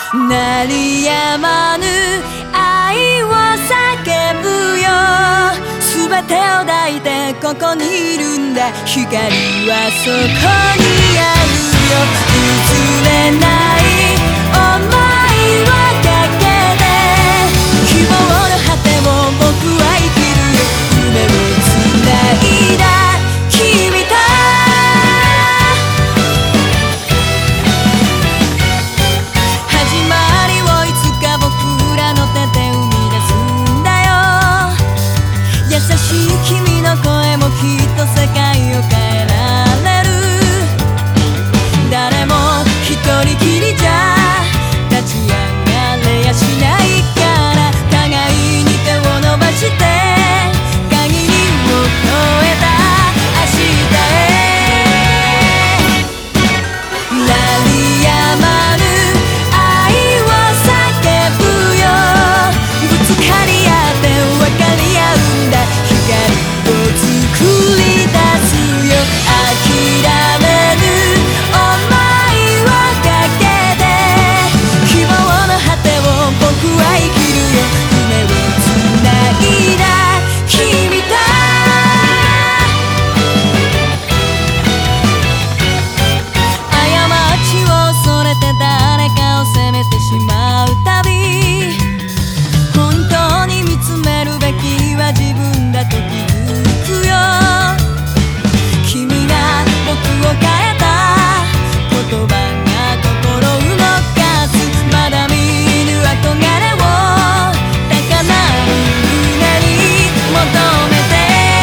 鳴りやまぬ愛を叫ぶよ。すべてを抱いてここにいるんだ。光はそこにあるよ。譲れない想いをかけて希望の果てを僕は生きるよ。夢をつないだ君と始まりをいつか僕らの手で生み出すんだよ。優しい君の声もきっと世界を変えられる。誰も一人きりじゃ立ち上がれやしないから、互いに手を伸ばして限りを超えた明日へ。鳴りやまぬ愛を叫ぶよ。ぶつかり合って分かり合うんだ。光を作り出すよ。諦めぬ想いをかけて希望の果てを僕は生きるよ。夢をつないだ君と過ちを恐れて誰かを責めてしまうたび、本当に見つめるべきは自分だと気づくよ。君が僕を変えた言葉が心動かす。まだ見ぬ憧れを高鳴る胸に求めて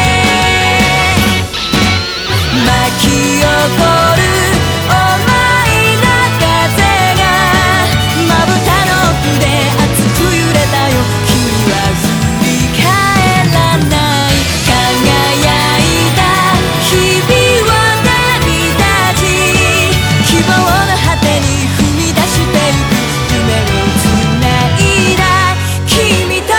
巻き起こる想いの風がまぶたの奥で熱く揺れたよ。君は振り返らない。輝いた日々を旅立ち希望の果てに踏み出してゆく。夢をつないだ君と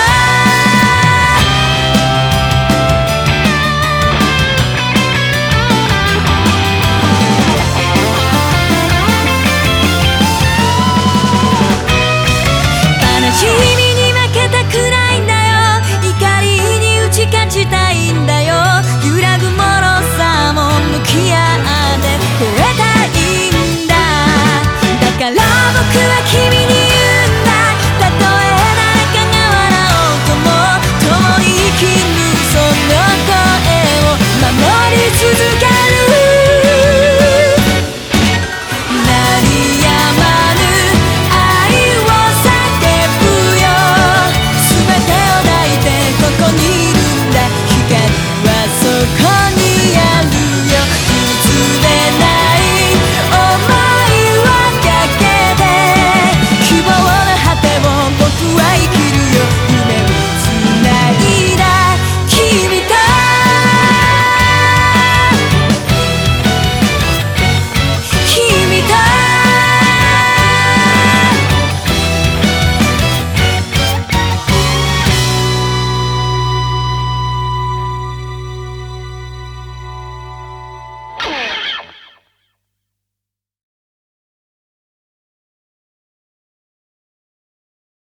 悲しみに負けたくないんだよ。怒りに打ち勝ちたいんだよ。揺らぐもろさも向き合って超えたいんだ。だから僕は君